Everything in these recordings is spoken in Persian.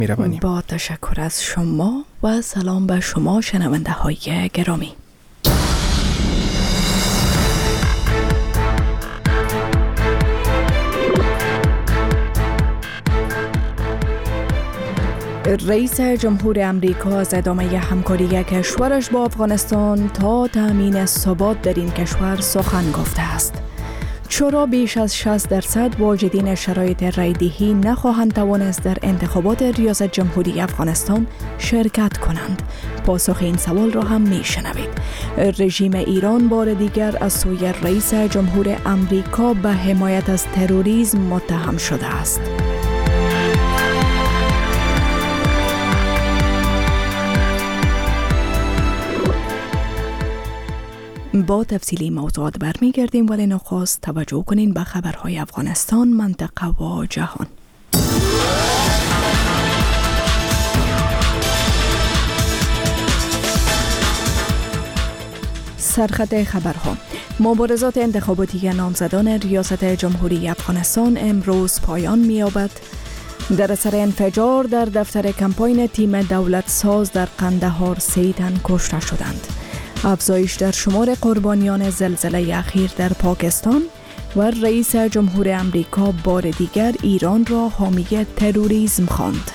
می‌روانیم. با تشکر از شما و سلام به شما شنونده های گرامی. رئیس جمهور امریکا از ادامه همکاری کشورش با افغانستان تا تأمین ثبات در این کشور سخن گفته است. چرا بیش از 60% واجدین شرایط رایدهی نخواهند توانست در انتخابات ریاست جمهوری افغانستان شرکت کنند؟ پاسخ این سوال را هم میشنوید. رژیم ایران بار دیگر از سوی رئیس جمهور امریکا به حمایت از تروریسم متهم شده است. با تفصیلی موضوعات برمیگردیم، ولی نخست توجه کنین به خبرهای افغانستان، منطقه و جهان. سرخط خبرها. مبارزات انتخاباتی نامزدان ریاست جمهوری افغانستان امروز پایان می‌یابد. در اثر انفجار در دفتر کمپاین تیم دولت ساز در قندهار 3 تن کشته شدند. افزایش در شمار قربانیان زلزله اخیر در پاکستان و رئیس جمهور امریکا بار دیگر ایران را حامی تروریسم خواند.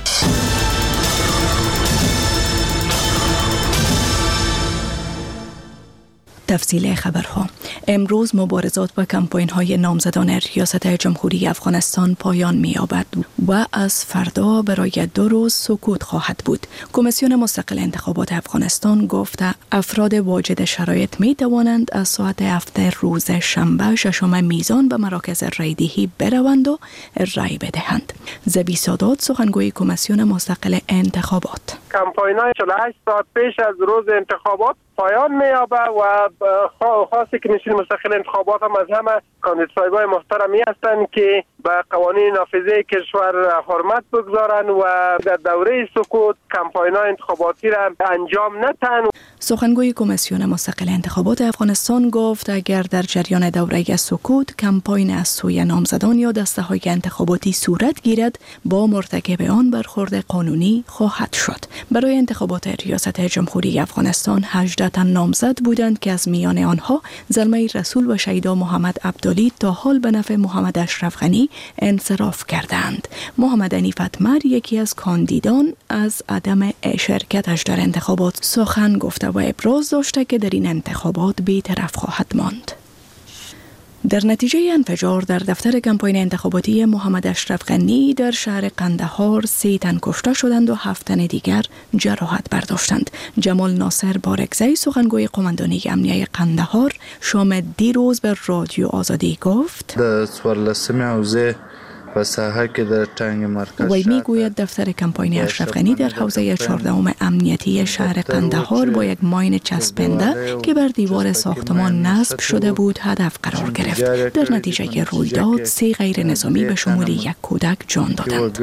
تفصیل خبرها. امروز مبارزات و کمپاین‌های نامزدان ریاست جمهوری افغانستان پایان می‌یابد و از فردا برای 2 روز سکوت خواهد بود. کمیسیون مستقل انتخابات افغانستان گفته افراد واجد شرایط می‌توانند از ساعت 7 روز شنبه 6 میزان به مراکز رایدهی بروند و رای بدهند. زبی سادات، سخنگوی کمیسیون مستقل انتخابات: کمپاین‌های 48 ساعت پیش از روز انتخابات پایان می‌یابد و خاص کمیسیون مستقل انتخابات هم از همه کاندیدای محترمی هستند که به قوانین نافذه کشور حرمت بگذارند و در دوره سکوت کمپاین‌های انتخاباتی را انجام ندهند. سخنگوی کمیسیون مستقل انتخابات افغانستان گفت اگر در جریان دوره سکوت کمپاین از سوی نامزدان یا دسته‌های انتخاباتی صورت گیرد، با مرتکب آن برخورد قانونی خواهد شد. برای انتخابات ریاست جمهوری افغانستان 18 تن نامزد بودند که از میان آنها زلمه رسول و شیدا محمد عبدالی تا حال به نفع محمد اشرف غنی انصراف کردند. محمد عنیف اتمر، یکی از کاندیدان، از عدم شرکتش در انتخابات سخن گفته و ابراز داشته که در این انتخابات بی‌طرف خواهد ماند. در نتیجه انفجار در دفتر کمپاین انتخاباتی محمد اشرف غنی در شهر قندهار 3 تن کشته شدند و 7 تن دیگر جراحت برداشتند. جمال ناصر بارگزی، سخنگوی قماندانی امنیه قندهار، شام دیروز به رادیو آزادی گفت: در 14 حوزه و ساحه که در تنگ مرکز وی میگوید دفتر کمپاین اشرف غنی در حوزه 14 امنیتی شهر قندهار با یک ماین چسبنده که بر دیوار ساختمان نصب شده بود هدف قرار گرفت. در نتیجه رویداد 3 غیر نظامی به شمول 1 کودک جان دادند.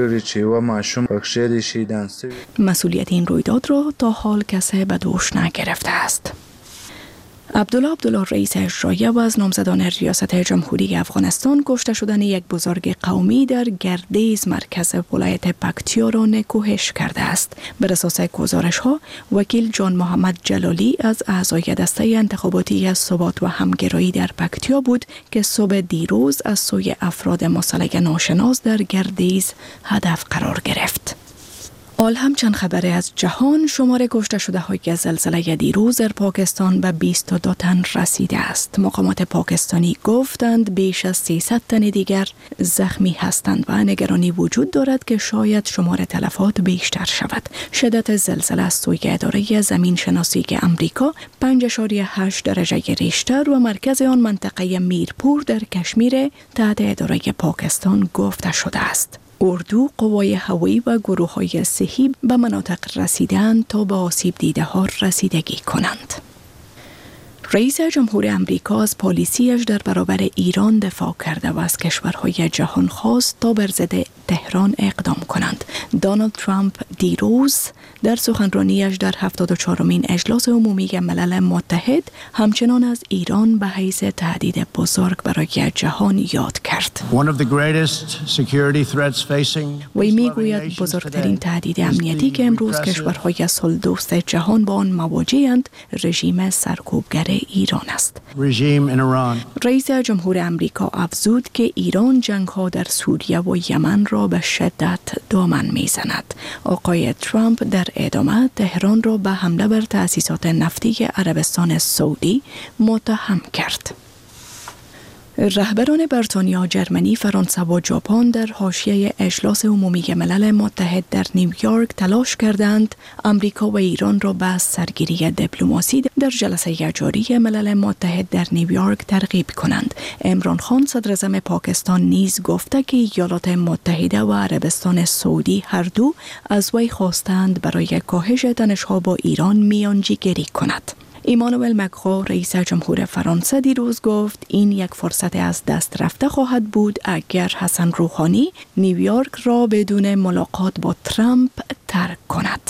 مسئولیت این رویداد را تا حال کسی به دوش نگرفته است. عبدالله رئیس اجرایی و از نامزدان ریاست جمهوری افغانستان کشته شدن یک بزرگ قومی در گردیز مرکز ولایت پکتیا را نکوهش کرده است. بر اساس گزارش‌ها، وکیل جان محمد جلالی از اعضای دسته انتخاباتی ثبات و همگرایی در پکتیا بود که صبح دیروز از سوی افراد مسلح ناشناس در گردیز هدف قرار گرفت. حال هم چند خبره از جهان. شمار کشته شده های زلزله دیروز در پاکستان به 22 تن رسیده است. مقامات پاکستانی گفتند بیش از 300 تن دیگر زخمی هستند و نگرانی وجود دارد که شاید شمار تلفات بیشتر شود. شدت زلزله از سوی اداره زمین شناسی امریکا 5.8 درجه ریشتر و مرکز آن منطقه میرپور در کشمیر تحت اداره پاکستان گفته شده است. اردو، قوای هوایی و گروه‌های صحی به مناطق رسیدند تا به آسیب دیده ها رسیدگی کنند. رئیس جمهور امریکا از پالیسیش در برابر ایران دفاع کرده و از کشورهای جهان خواست تا بر ضد تهران اقدام کنند. دونالد ترامپ دیروز در سخنرانیش در 74مین اجلاس عمومی ملل متحد همچنان از ایران به حیث تهدید بزرگ برای جهان یاد کرد. وی میگوید بزرگترین تهدید امنیتی که امروز کشورهای صلح دوست جهان با آن مواجه‌اند رژیم سرکوبگر ایران است. رئیس جمهور امریکا افزود که ایران جنگ‌ها در سوریه و یمن را به شدت دامن می‌زند. آقای ترامپ در ادامه تهران را به حمله بر تأسیسات نفتی عربستان سعودی متهم کرد. رهبران بریتانیا، جرمنی، فرانسه و ژاپن در حاشیه اجلاس عمومی ملل متحد در نیویورک تلاش کردند امریکا و ایران را به سرگیری دیپلماسی در جلسه جاری ملل متحد در نیویورک ترغیب کنند. عمران خان صدراعظم پاکستان نیز گفته که ایالات متحده و عربستان سعودی هر دو از وی خواستند برای کاهش تنش‌ها با ایران میانجیگری کند. ایمانوئل مکرون رئیس جمهور فرانسه دیروز گفت این یک فرصت از دست رفته خواهد بود اگر حسن روحانی نیویورک را بدون ملاقات با ترامپ ترک کند.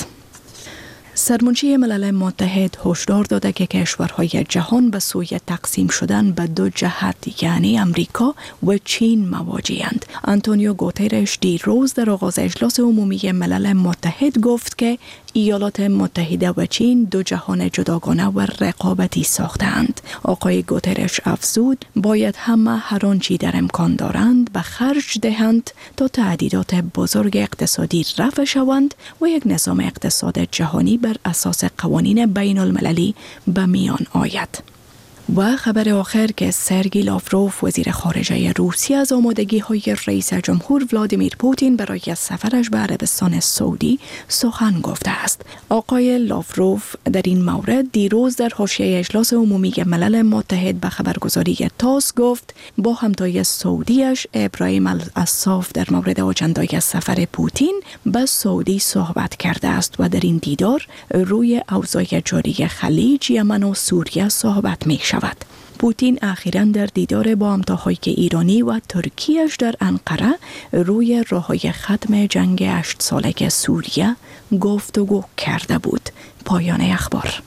سرمنشی ملل متحد هشدار داده که کشورهای جهان به سوی تقسیم شدن به دو جهت یعنی امریکا و چین مواجه‌اند. آنتونیو گوترش دیروز در آغاز اجلاس عمومی ملل متحد گفت که ایالات متحده و چین دو جهان جداگانه و رقابتی ساختند. آقای گوترش افزود باید همه هر آنچه در امکان دارند به خرج دهند تا تهدیدات بزرگ اقتصادی رفع شوند و یک نظام اقتصاد جهانی بر اساس قوانین بین المللی به میان آید. و خبر آخر که سرگئی لاوروف وزیر خارجه روسیه از آمادگی‌های رئیس جمهور ولادیمیر پوتین برای سفرش به عربستان سعودی سخن گفته است. آقای لاوروف در این مورد دیروز در حاشیه اجلاس عمومی ملل متحد به خبرگزاری تاس گفت با همتای سعودیش ابراهیم العصاف در مورد آجندای سفر پوتین به سعودی صحبت کرده است و در این دیدار روی اوضاع جاری خلیج، یمن و سوریه صحبت می شود. پوتین اخیراً در دیدار با همتاهای ایرانی و ترکیه‌اش در انقره روی راه‌های ختم جنگ 8 ساله سوریه گفتگو کرده بود. پایان اخبار.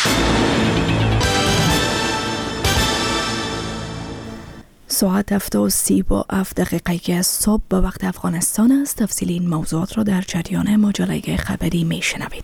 ساعت 7:37 صبح به وقت افغانستان است. تفصیل این موضوعات را در جریان مجله خبری میشنوید.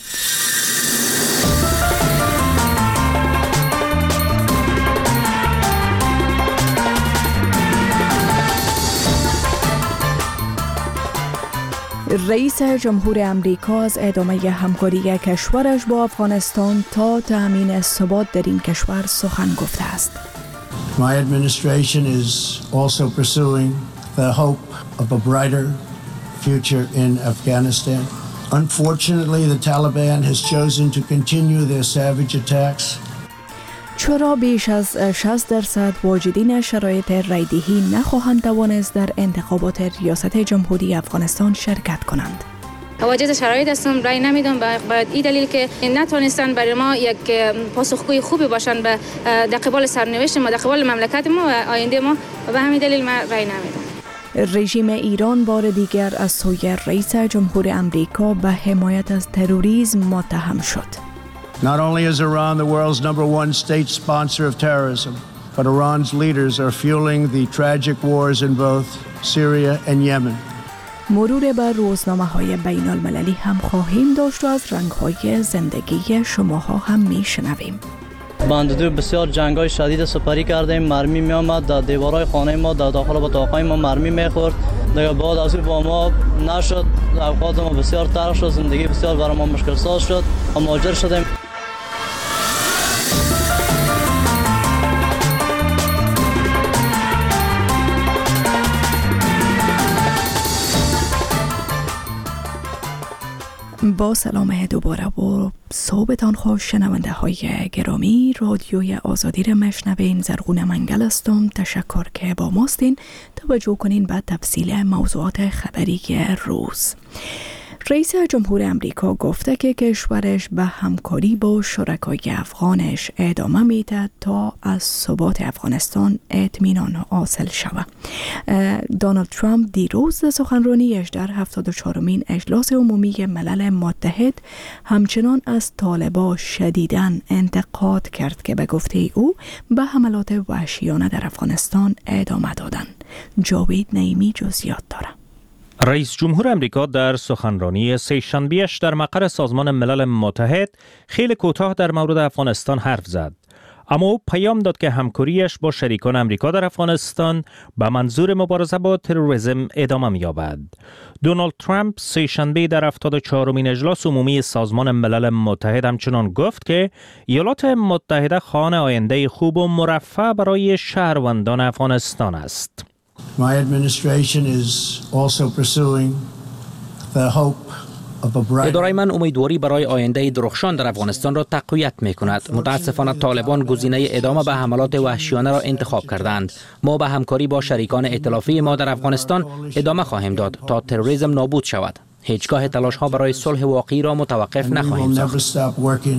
رئیس جمهور امریکا از ادامه همکاری کشورش با افغانستان تا تأمین ثبات در این کشور سخن گفته است. My administration is also pursuing the hope of a brighter future in Afghanistan. Unfortunately, the Taliban has chosen to continue their savage attacks. چرا بیش از 60% واجدین شرایط رایدهی نخواهند توانست در انتخابات ریاست جمهوری افغانستان شرکت کنند؟ واجد شرایط هستم، رای نمیدم باید این دلیل که نتونستن برای ما یک پاسخگوی خوبی باشن به در قبال سرنوشت ما، در قبال مملکت ما و آینده ما، و به همین دلیل من رای نمیدم. رژیم ایران بار دیگر از سوی رئیس جمهور امریکا به حمایت از تروریسم متهم شد. Not only is Iran the world's number one state sponsor of terrorism, but Iran's leaders are fueling the tragic wars in both Syria and Yemen. مرور بر روزنامه‌های بین المللی هم خواهیم داشت و از رنگ‌های زندگی شماها هم میشنویم. بنده‌دو بسیار جنگ‌های شدید سپری کردیم، مرمی می‌آمد در دیوارهای خانه ما، در داخل اتاق‌های ما مرمی می‌خورد. دیگه بعد از با ما نشد، اوقات ما بسیار تلخ شد، زندگی بسیار برای ما مشکل ساز شد و مهاجر شدیم. با سلام دوباره و صحبتان خوش شنونده های گرامی. رادیوی آزادی را مشنوین. زرغون منگل هستم. تشکر که با ماستین. توجه کنین به تفصیل موضوعات خبری روز. رئیس جمهور امریکا گفته که کشورش به همکاری با شرکای افغانش ادامه میده تا از ثبات افغانستان اطمینان حاصل شود. دونالد ترامپ دیروز در سخنرانیش در 74مین اجلاس عمومی ملل متحد همچنان از طالبان شدیداً انتقاد کرد که به گفته او به حملات وحشیانه در افغانستان ادامه دادن. جاوید نعیمی جزئیات داره. رئیس جمهور امریکا در سخنرانی سه‌شنبه‌اش در مقر سازمان ملل متحد خیلی کوتاه در مورد افغانستان حرف زد. اما او پیام داد که همکاریش با شریکان امریکا در افغانستان به منظور مبارزه با تروریسم ادامه می‌یابد. دونالد ترامپ سه‌شنبه در 74مین اجلاس عمومی سازمان ملل متحد همچنان گفت که ایالات متحده خانه آینده خوب و مرفه برای شهروندان افغانستان است. My administration is also pursuing the hope of a bright. اداره من امیدواری برای آینده درخشان در افغانستان را تقویت می کند. متاسفانه طالبان گزینه ادامه به حملات وحشیانه را انتخاب کردند. ما به همکاری با شریکان ائتلافی ما در افغانستان ادامه خواهیم داد تا تروریسم نابود شود. هیچگاه تلاش ها برای صلح واقعی را متوقف نخواهیم ساخت.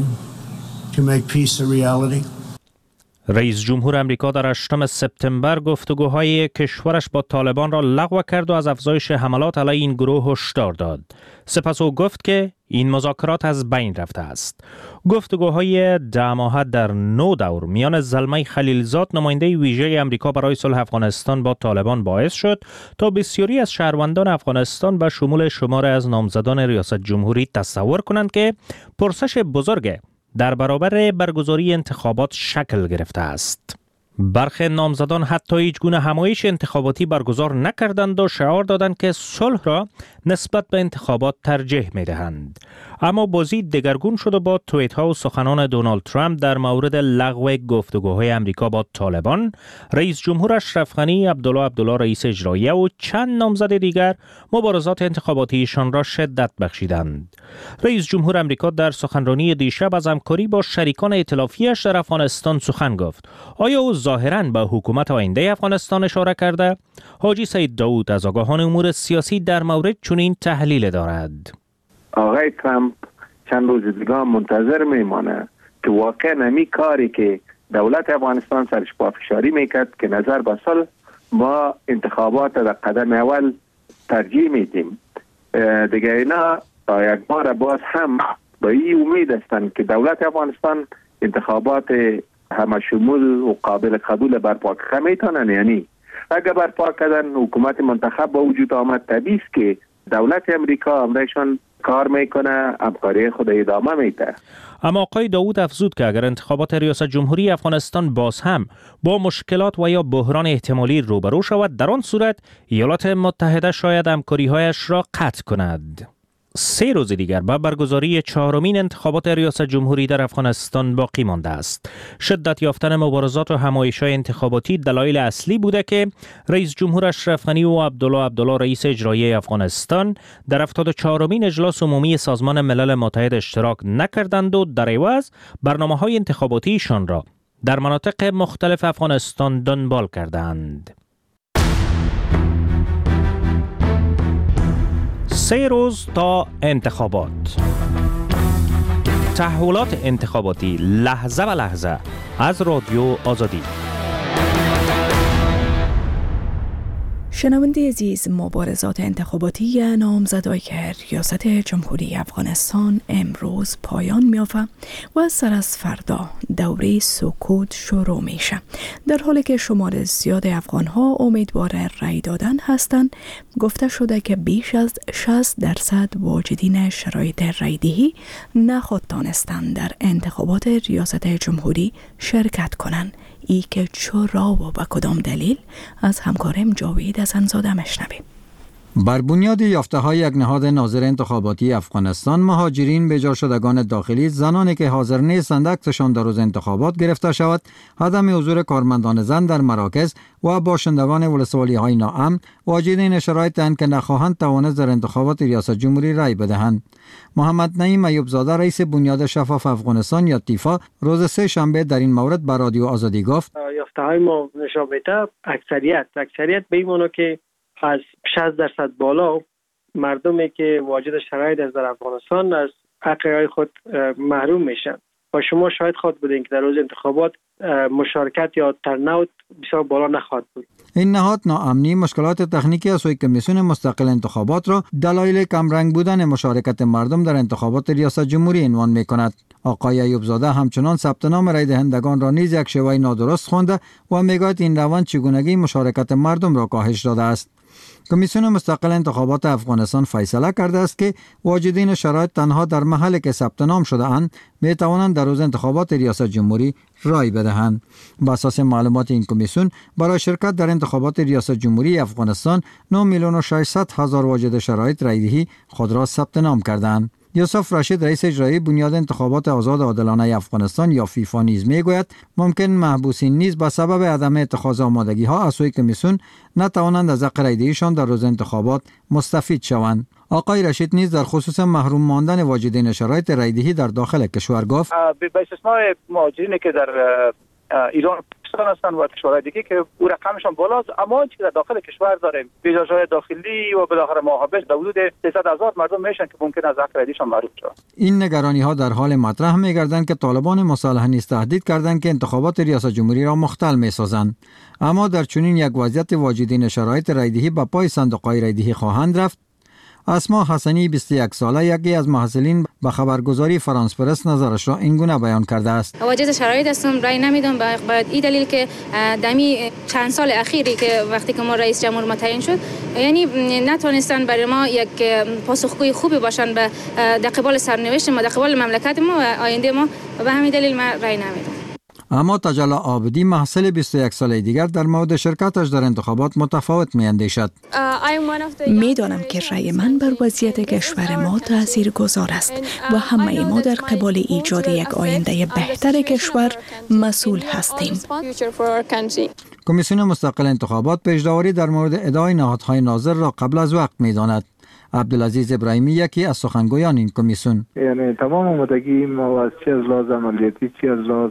رئیس جمهور امریکا در 8 سپتامبر گفتگوهای کشورش با طالبان را لغو کرد و از افزایش حملات علیه این گروه هشدار داد. سپس او گفت که این مذاکرات از بین رفته است. گفتگوهای 10 ماهه در 9 دور میان زلمه خلیلزاد نماینده ویژه امریکا برای صلح افغانستان با طالبان باعث شد تا بسیاری از شهروندان افغانستان به شمول شماری از نامزدان ریاست جمهوری تصور کنند که پرسش بزرگ در برابر برگزاری انتخابات شکل گرفته است. برخی نامزدان حتی هیچ گونه همایش انتخاباتی برگزار نکردند و شعار دادند که صلح را نسبت به انتخابات ترجیح می‌دهند. اما بازی دگرگون شد و با توییت‌ها و سخنان دونالد ترامپ در مورد لغو گفتگوهای امریکا با طالبان، رئیس جمهور اشرف غنی، عبدالله رئیس اجراییه و چند نامزد دیگر مبارزات انتخاباتیشان را شدت بخشیدند. رئیس جمهور امریکا در سخنرانی دیشب از همکاری با شریکان ائتلافی‌اش در افغانستان سخن گفت. آیا او ظاهراً به حکومت آینده افغانستان اشاره کرده؟ حاجی سید داود از آگاهان امور سیاسی در مورد چنین تحلیل دارد. آقای ترامپ چند روز دیگه منتظر میمانه که واقعا نمی کاری که دولت افغانستان سرش پافشاری میکرد که نظر به صلح با انتخابات در قدم اول ترجیح میدیم. دیگه اینا یک بار باز هم با این امید هستند که دولت افغانستان انتخابات همه شمول و قابل قبول برپا کنه میتونن. یعنی اگر برپا کردن حکومت منتخب با وجود آمد، طبیعی است که دولت امریکا امرایشان کار میکنه، همکاری خود ادامه میده. اما آقای داود افزود که اگر انتخابات ریاست جمهوری افغانستان باز هم با مشکلات و یا بحران احتمالی روبرو شود، در آن صورت ایالات متحده شاید همکاری‌هایش را قطع کند. 3 روز دیگر به برگزاری 4مین انتخابات ریاست جمهوری در افغانستان باقی مانده است. شدت یافتن مبارزات و همایش‌های انتخاباتی دلایل اصلی بوده که رئیس جمهور اشرف غنی و عبدالله رئیس اجرایی افغانستان در 74مین اجلاس عمومی سازمان ملل متحد اشتراک نکردند و در عوض برنامه‌های انتخاباتیشان را در مناطق مختلف افغانستان دنبال کردند. 3 روز تا انتخابات. تحولات انتخاباتی لحظه به لحظه از رادیو آزادی. شنونده عزیز، مبارزات انتخاباتی نامزدای ریاست جمهوری افغانستان امروز پایان می‌یافت و سر از فردا دوره سکوت شروع میشه. در حالی که شمار زیاد افغان‌ها امیدوار رأی دادن هستند، گفته شده که بیش از 60% واجدین شرایط رأی‌دهی نخود دانستند در انتخابات ریاست جمهوری شرکت کنند. ای که چرا و به کدام دلیل از همکارم جاوید حسن‌زاده مشنویم. بر بنیاد یافته‌های یک نهاد ناظر انتخاباتی افغانستان، مهاجرین به جا شدگان داخلی، زنانی که حاضر نیستند عکسشان در روز انتخابات گرفته شود، عدم حضور کارمندان زن در مراکز و باشندگان ولسوالی‌های ناامن واجدین شرایط‌اند که نخواهند توانست در انتخابات ریاست جمهوری رأی بدهند. محمد نعیم ایوبزاده رئیس بنیاد شفاف افغانستان یا تیفا روز 3 شنبه در این مورد به رادیو آزادی گفت: یافته‌های ما نشان میده اکثریت به این معنی که از 60% بالا مردمی که واجد شرایط از در افغانستان از حقوق خود محروم میشن و شما شاید خود بودین که در روز انتخابات مشارکت یا ترنوت بسیار بالا نخواهد بود. این نهاد ناامنی، مشکلات تکنیکی از سوی کمیسیون مستقل انتخابات را دلایل کمرنگ بودن مشارکت مردم در انتخابات ریاست جمهوری عنوان می‌کند. آقای ایوب زاده همچنان ثبت نام رای دهندگان را نیز یک شیوه نادرست خوانده و میگوید این روند چگونگی مشارکت مردم را کاهش داده است. کمیسیون مستقل انتخابات افغانستان فیصله کرده است که واجدین شرایط تنها در محلی که ثبت نام شده اند می توانند در روز انتخابات ریاست جمهوری رای بدهند. بر اساس معلومات این کمیسیون برای شرکت در انتخابات ریاست جمهوری افغانستان 9,600,000 واجد شرایط رایدهی خود را ثبت نام کردند. یوسف رشید رئیس اجرایی بنیاد انتخابات آزاد و عادلانه افغانستان یا فیفا نیز میگوید ممکن محبوسین نیز به سبب عدم اتخاذ آمادگی ها از سوی کمیسیون نتوانند از حق رایدهیشان در روز انتخابات مستفید شوند. آقای رشید نیز در خصوص محروم ماندن واجدین شرایط رایدهی در داخل کشور گفت به استثنای مهاجرینی که در ایران هستند و کشورهای دیگه که او رقمشان بالاست، اما چیزی در داخل کشور داریم ویزاهای داخلی و بالاخره ماهابش در حدود 300,000 مردم میشن که ممکن از حق رایدهیشان محروم شوند. این نگرانی ها در حال مطرح میگردند که طالبان مصالحه نیز تهدید کردند که انتخابات ریاست جمهوری را مختل میسازند. اما در چنین یک وضعیت واجدین شرایط رایدهی به پای صندوق‌های رایدهی خواهند رفت. اسما حسنی 21 ساله یکی از محصلین به خبرگزاری فرانس پرس نظرش را اینگونه بیان کرده است. واجد شرایط هستم، رای نمیدم باید این دلیل که دمی چند سال اخیری که وقتی که ما رئیس جمهور متعین شد یعنی نتونستن برای ما یک پاسخگوی خوبی باشن به در قبال سرنوشت ما، در قبال مملکت ما و آینده ما و به همین دلیل من رای نمیدم. اما تجلا عابدی محصل 21 ساله دیگر در مورد شرکتش در انتخابات متفاوت می‌اندیشد. میدانم که رأی من بر وضعیت کشور ما تاثیرگذار است و همه ما در قبال ایجاد یک آینده بهتر کشور مسئول هستیم. کمیسیون مستقل انتخابات پیش‌داوری در مورد ادعای نهادهای ناظر را قبل از وقت می‌داند. عبدالعزیز ابراهیمی یکی از سخنگویان این کمیسیون: یعنی تمام آمادگی ما از چه از لحاظ عملیاتی چه از لحاظ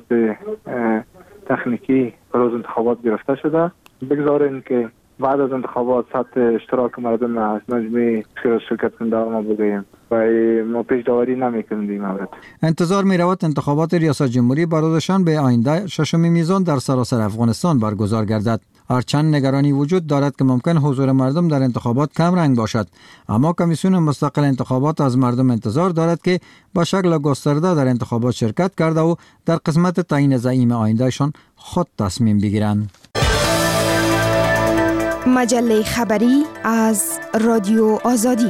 تکنیکی روز انتخابات گرفته شده. بگذارین که بعد از انتخابات سطح اشتراک مردم از مجموعه شرکت کننده ما بگوییم و ما پیش داوری نمی‌کنیم این مورد. انتظار می‌رود انتخابات ریاست جمهوری بر روز شنبه آینده ششمین میزان در سراسر افغانستان برگزار گردد. هرچند نگرانی وجود دارد که ممکن حضور مردم در انتخابات کم رنگ باشد، اما کمیسیون مستقل انتخابات از مردم انتظار دارد که با شکل گسترده در انتخابات شرکت کرده و در قسمت تعیین زعیم آیندهشان خود تصمیم بگیرند. مجله خبری از رادیو آزادی.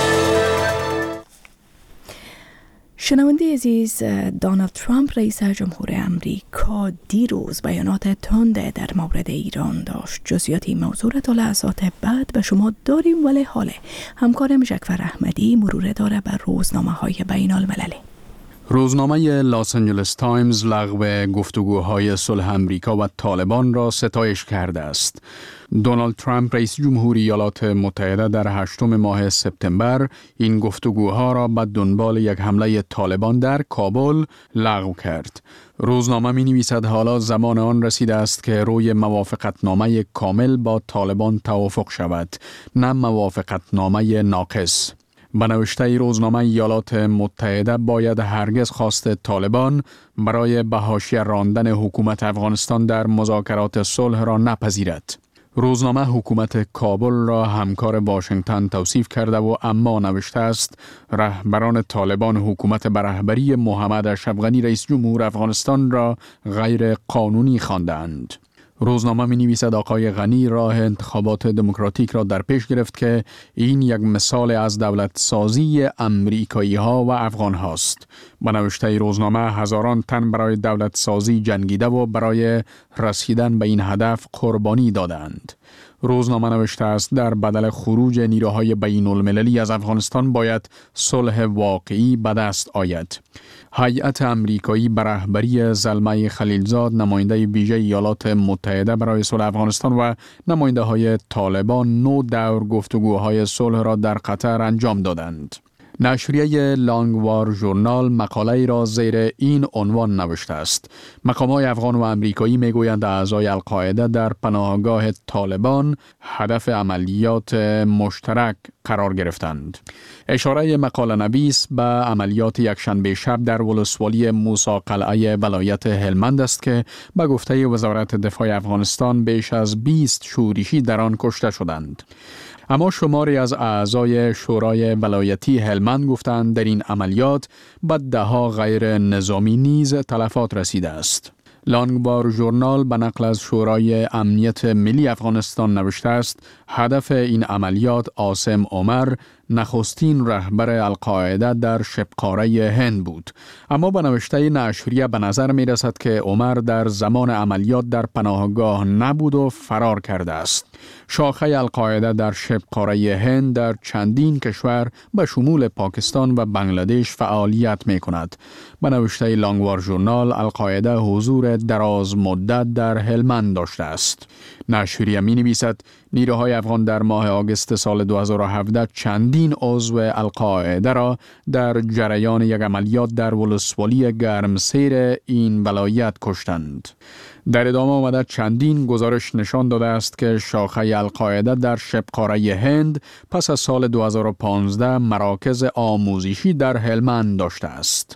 شنونده عزیز، دونالد ترامپ رئیس جمهور امریکا دیروز بیانات تند در مورد ایران داشت. جزئیات این موضوع را تا لحظات بعد به شما داریم، ولی حال همکارم جعفر احمدی مرور داره بر روزنامه‌های بین المللی. روزنامه لاس آنجلس تایمز لغو گفتگوهای صلح امریکا و طالبان را ستایش کرده است. دونالد ترامپ رئیس جمهوری ایالات متحده در 8 ماه سپتامبر این گفتگوها را به دنبال یک حمله طالبان در کابل لغو کرد. روزنامه می نویسد حالا زمان آن رسیده است که روی موافقتنامه کامل با طالبان توافق شود، نه موافقتنامه ناقص. به نوشته روزنامه ایالات متحده باید هرگز خواست طالبان برای به حاشیه راندن حکومت افغانستان در مذاکرات صلح را نپذیرد. روزنامه حکومت کابل را همکار واشنگتن توصیف کرده و اما نوشته است رهبران طالبان حکومت به رهبری محمد اشرف غنی رئیس جمهور افغانستان را غیر قانونی خواندند. روزنامه می نویسد آقای غنی راه انتخابات دموکراتیک را در پیش گرفت که این یک مثال از دولت سازی امریکایی ها و افغان هاست. به نوشته روزنامه هزاران تن برای دولت سازی جنگیده و برای رسیدن به این هدف قربانی دادند. روزنامه نوشته است در بدل خروج نیروهای بین المللی از افغانستان باید صلح واقعی به دست آید. هیئت امریکایی به رهبری زلمه خلیلزاد نماینده ویژه ایالات متحده برای صلح افغانستان و نماینده های طالبان 9 دور گفتگوهای صلح را در قطر انجام دادند. نشریه لانگوار ژورنال مقاله را زیر این عنوان نوشته است: مقامات افغان و امریکایی میگویند اعضای القاعده در پناهگاه طالبان هدف عملیات مشترک قرار گرفتند. اشاره مقاله نویس به عملیات یکشنبه شب در ولسوالی موسی قلعه ولایت هلمند است که به گفته وزارت دفاع افغانستان بیش از 20 شورشی در آن کشته شدند. اما شماری از اعضای شورای ولایتی هلمند گفتند در این عملیات به ده‌ها غیر نظامی نیز تلفات رسیده است. لانگوار ژورنال به نقل از شورای امنیت ملی افغانستان نوشته است: هدف این عملیات عاصم عمر، نخستین رهبر القاعده در شبقاره هند بود. اما به نوشته نشریه به نظر می رسد که عمر در زمان عملیات در پناهگاه نبود و فرار کرده است. شاخه القاعده در شبقاره هند در چندین کشور به شمول پاکستان و بنگلادش فعالیت می کند. به نوشته لانگوار ژورنال، القاعده حضور دراز مدت در هلمند داشته است. نشریه می نویسد: نیروهای افغان در ماه آگوست سال 2017 چندین عضو القاعده را در جریان یک عملیات در ولسوالی گرمسیر این ولایت کشتند. در ادامه آمده چندین گزارش نشان داده است که شاخه القاعده در شبقاره هند پس از سال 2015 مراکز آموزشی در هلمند داشته است.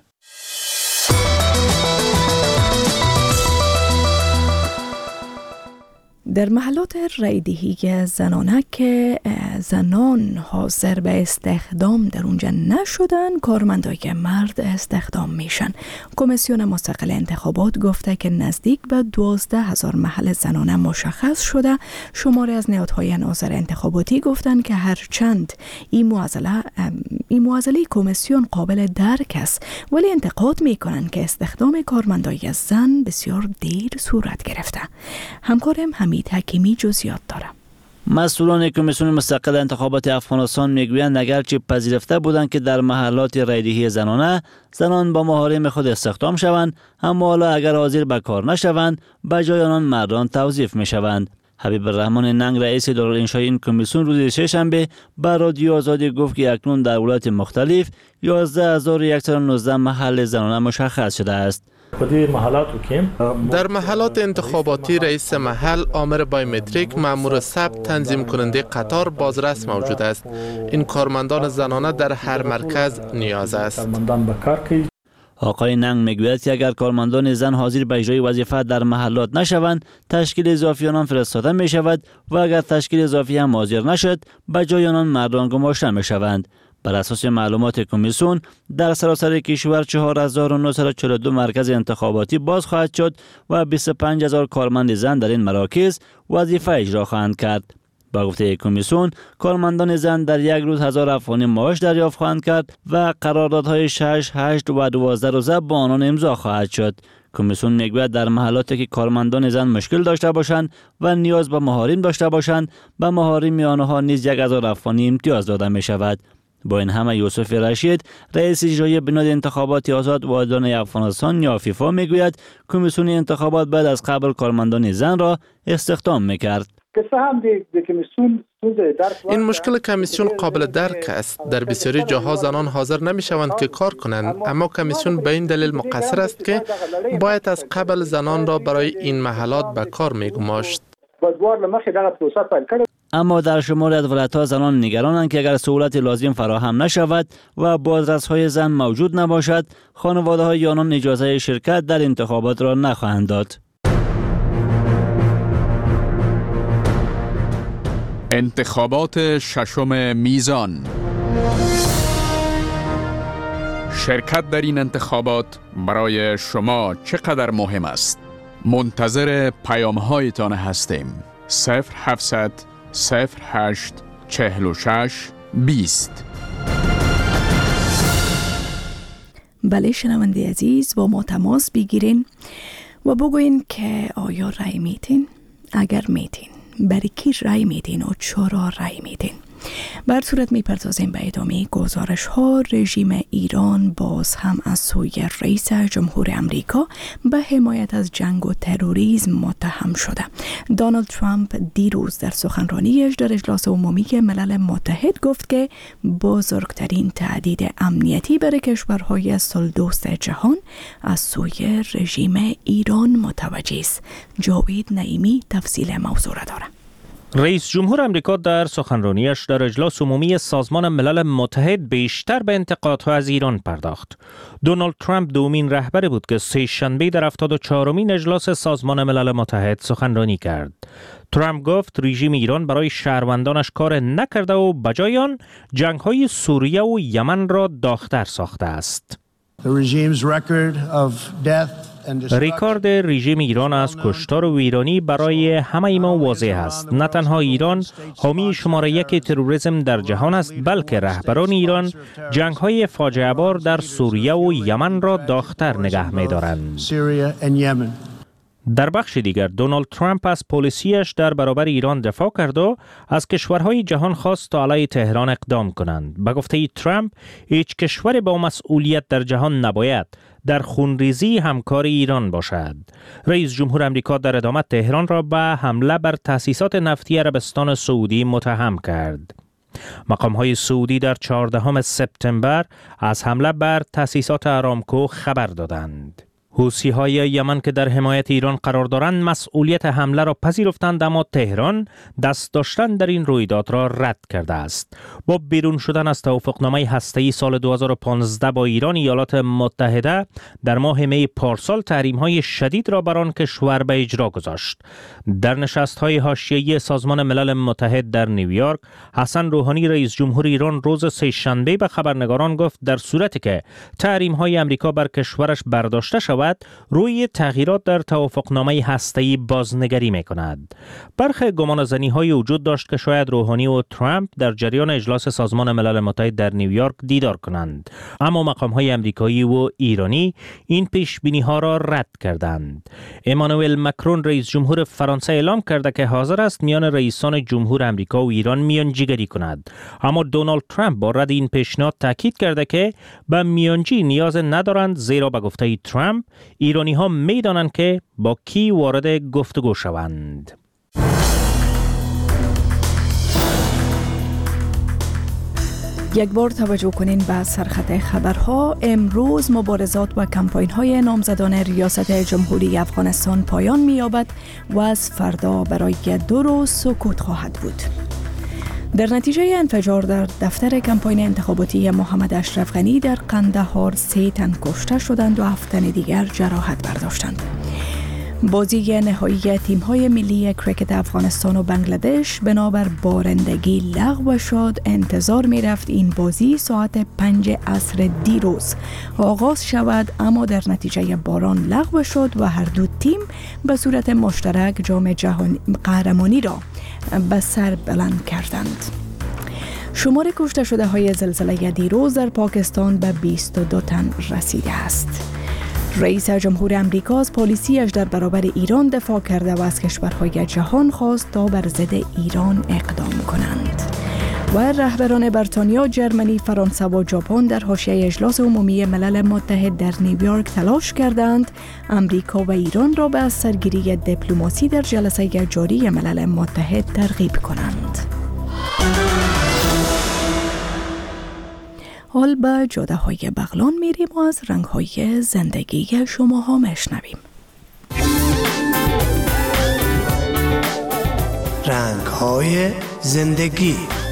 در محلات رایدهی زنانه که زنان حاضر به استخدام در اونجا نشدن، کارمندای مرد استخدام میشن. کمیسیون مستقل انتخابات گفته که نزدیک به 12,000 محل زنانه مشخص شده. شماری از نهادهای ناظر انتخاباتی گفتن که هرچند این معضله کمیسیون قابل درک است، ولی انتقاد میکنن که استخدام کارمندای زن بسیار دیر صورت گرفته. همکارم حمید حکیمی جزئیات داره. مسئولان کمیسیون مستقل انتخابات افغانستان میگویند اگرچه پذیرفته بودند که در محلات رایدهی زنانه زنان با محارم خود استخدام شوند، اما حالا اگر حاضر به کار نشوند به جای آنان مردان توظیف میشوند. حبیب الرحمن ننگ رئیس دارالانشای این کمیسیون روز سه‌شنبه به رادیو آزادی گفت که اکنون در ولایات مختلف 11,119 محل زنانه مشخص شده است. در محلات انتخاباتی رئیس محل، آمر بایومتریک، مأمور ثبت، تنظیم کننده قطار، بازرس موجود است. این کارمندان زنانه در هر مرکز نیاز است. آقای ننگ میگوید که اگر کارمندان زن حاضر به اجرای وظیفه در محلات نشوند، تشکیل اضافی آنان فرستاده می شود و اگر تشکیل اضافی هم حاضر نشد، به جای آنان مردان گماشته می شوند. بر اساس معلومات کمیسیون در سراسر کشور 4,942 مرکز انتخاباتی باز خواهد شد و 25,000 کارمند زن در این مراکز وظیفه اجرا خواهند کرد. با گفته کمیسیون، کارمندان زن در یک روز 1000 افغانی معاش دریافت خواهند کرد و قراردادهای 6, 8 و 12 روزه با آنان امضا خواهد شد. کمیسیون میگوید در محلاتی که کارمندان زن مشکل داشته باشند و نیاز به محارم داشته باشند، به محارم آنها نیز 1000 افغانی امتیاز داده می شود. با این همه یوسف رشید، رئیس اجرایی بنیاد انتخابات آزاد و عادلانه افغانستان یا فیفا میگوید کمیسیون انتخابات بعد از قبل کارمندان زن را استخدام میکرد. این مشکل کمیسیون قابل درک است. در بسیاری جاها زنان حاضر نمی شوند که کار کنند، اما کمیسیون به این دلیل مقصر است که باید از قبل زنان را برای این محلات به کار می گماشت. اما در شمال از ولایت‌ها زنان نگرانند که اگر سهولت لازم فراهم نشود و بازرس‌های زن موجود نباشد، خانواده‌های آنان اجازه شرکت در انتخابات را نخواهند داد. انتخابات ششم میزان. شرکت در این انتخابات برای شما چقدر مهم است؟ منتظر پیام‌هایتان هستیم. 0700 08 46 20. بله شنونده عزیز، با ما تماس بگیرین و بگوین که آیا رای میتین؟ اگر میتین برای کی رای میتین و چرا رای میتین؟ بر صورت می‌پردازیم به ادامه گزارش ها. رژیم ایران باز هم از سوی رئیس جمهور امریکا به حمایت از جنگ و تروریسم متهم شده. دونالد ترامپ دیروز در سخنرانیش در اجلاس عمومی ملل متحد گفت که بزرگترین تهدید امنیتی برای کشورهای صلح‌دوست جهان از سوی رژیم ایران متوجه است. جاوید نعیمی تفصیل موضوع را دارد. رئیس جمهور امریکا در سخنرانیش در اجلاس عمومی سازمان ملل متحد بیشتر به انتقادها از ایران پرداخت. دونالد ترامپ دومین رهبر بود که سه شنبه در 74مین اجلاس سازمان ملل متحد سخنرانی کرد. ترامپ گفت رژیم ایران برای شهروندانش کار نکرده و بجای آن جنگ‌های سوریه و یمن را داغ‌تر ساخته است. ریکارد رژیم ایران از کشتار و ویرانی برای همه ما واضح است. نه تنها ایران حامی شماره یک تروریسم در جهان است، بلکه رهبران ایران جنگ‌های فاجعه بار در سوریه و یمن را داغ‌تر نگه می‌دارند. در بخش دیگر دونالد ترامپ از پالیسیش در برابر ایران دفاع کرد و از کشورهای جهان خواست تا علیه تهران اقدام کنند. به گفته ترامپ هیچ کشور با مسئولیت در جهان نباید در خونریزی همکار ایران باشد. رئیس جمهور امریکا در ادامه تهران را به حمله بر تأسیسات نفتی عربستان سعودی متهم کرد. مقام‌های سعودی در 14 سپتامبر از حمله بر تأسیسات آرامکو خبر دادند. حوثی‌های یمن که در حمایت ایران قرار دارند مسئولیت حمله را پذیرفتند، اما تهران دست داشتن در این رویداد را رد کرده است. با بیرون شدن از توافقنامه هسته‌ای سال 2015 با ایران، ایالات متحده در ماه می پارسال تحریم‌های شدید را بر آن کشور به اجرا گذاشت. در نشست‌های حاشیه‌ای سازمان ملل متحد در نیویورک، حسن روحانی رئیس جمهور ایران روز سه‌شنبه به خبرنگاران گفت در صورتی که تحریم‌های آمریکا بر کشورش برداشته شود، روی تغییرات در توافقنامه هسته‌ای بازنگری می‌کند. برخی گمانه‌زنی‌های وجود داشت که شاید روحانی و ترامپ در جریان اجلاس سازمان ملل متحد در نیویورک دیدار کنند، اما مقام‌های آمریکایی و ایرانی این پیش‌بینی‌ها را رد کردند. امانوئل مکرون رئیس جمهور فرانسه اعلام کرده که حاضر است میان رئیسان جمهور آمریکا و ایران میانجیگری کند، اما دونالد ترامپ با رد این پیشنهاد تاکید کرده که به میانجی نیاز ندارند، زیرا به گفته ترامپ ایرانی ها می دانند که با کی وارد گفتگو شوند. یک بار توجه کنین به سرخط خبرها. امروز مبارزات و کمپاین های نامزدان ریاست جمهوری افغانستان پایان می یابد و از فردا برای 2 روز سکوت خواهد بود. در نتیجه انفجار در دفتر کمپاین انتخاباتی محمد اشرف غنی در قندهار 3 تن کشته شدند و 7 تن دیگر جراحت برداشتند. بازی نهایی تیم‌های ملی کرکت افغانستان و بنگلادش بنابر بارندگی لغو شد. انتظار می‌رفت این بازی ساعت 5 عصر دیروز آغاز شود، اما در نتیجه باران لغو شد و هر دو تیم به صورت مشترک جام جهانی قهرمانی را به سر بلند کردند. شمار کشته شده های زلزله دیروز در پاکستان به 22 تن رسیده است. رئیس جمهور امریکا از پالیسیش در برابر ایران دفاع کرده و از کشورهای جهان خواست تا بر ضد ایران اقدام کنند. و رهبران بریتانیا، جرمنی، فرانسه و ژاپن در حاشیه اجلاس عمومی ملل متحد در نیویورک تلاش کردند امریکا و ایران را به سرگیری دیپلماسی در جلسه جاری ملل متحد ترغیب کنند. حال به جاده های بغلان میریم و از رنگ های زندگی شما ها میشنویم. رنگ های زندگی.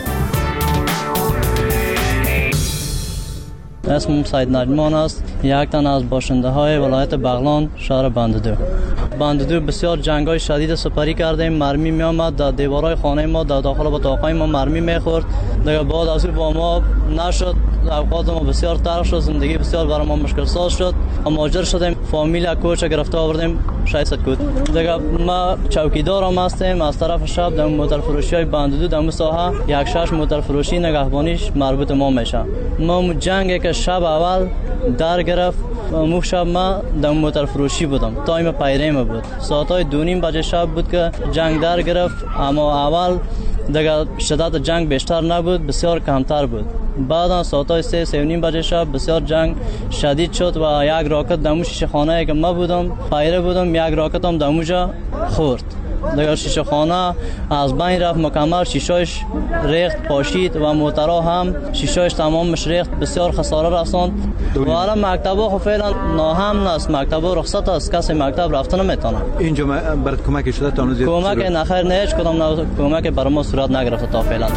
اسمم سید نجمان است. یک تن از باشنده های ولایت بغلان، شهر بندودو بسیار جنگ های شدید سپری کردیم. مرمی می آمد در دیوارهای خانه ما، در داخل اتاقهای ما مرمی می خورد. دیگه بعد از با ما نشد، اوقات ما بسیار تلخ شد، زندگی بسیار برای ما مشکل ساز شد. مهاجر شدیم، فامیل کوچه گرفته آوردیم 600 کود. دیگه ما چوکیدارم هستیم. از طرف شب در موتر فروشی های بندودو در ساحه یک شش موتر فروشی نگهبانیش مربوط ما میشه. ما جنگی که شب اول در گرفت، مو شب ما در موتر فروشی بودم، تایم پیریم بود، ساعتای 2:30 بجه شب بود که جنگ در گرفت. اما اول دیگه شدت جنگ بیشتر نبود، بسیار کمتر بود. بعدا ساعتای 3:30 بجه شب بسیار جنگ شدید شد و یک راکت دمو شیشه خانه که ما بودم پایره بودم، یک راکت هم دموجا خورد. دیگه شیشه خانه از بین رفت، مکمل شیشهش ریخت پاشید و موترها هم شیشهش تمامش ریخت، بسیار خساره رساند. و حالا مکتبا خب فعلا ناهم است، مکتبا رخصت است، کسی مکتب رفته نمیتونه. اینجا برات کمک شده تا هنوز؟ کمک نخیر نه، هیچ کدام کمک برای ما صورت نگرفته تا فعلا.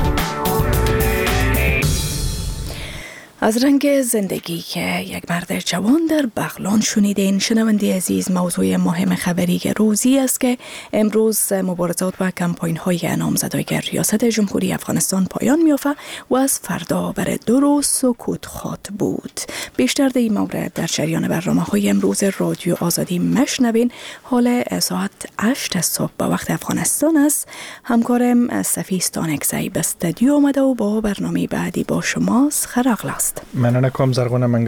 از رنگ زندگی که یک مرد جوان در بغلان شنیدین. شنونده عزیز، موضوع مهم خبری روزی است که امروز مبارزات و کمپاین های نامزدای ریاست جمهوری افغانستان پایان می‌یافت و از فردا بر 2 روز سکوت خواهد بود. بیشتر در این مورد در جریان برنامه‌های امروز رادیو آزادی مشنوین. حال ساعت 8 صبح به وقت افغانستان است. همکارم صفیستان اکسایی به استودیو آمده و با برنامه بعدی با شماست. خراغل است. مننه کوم زرغونه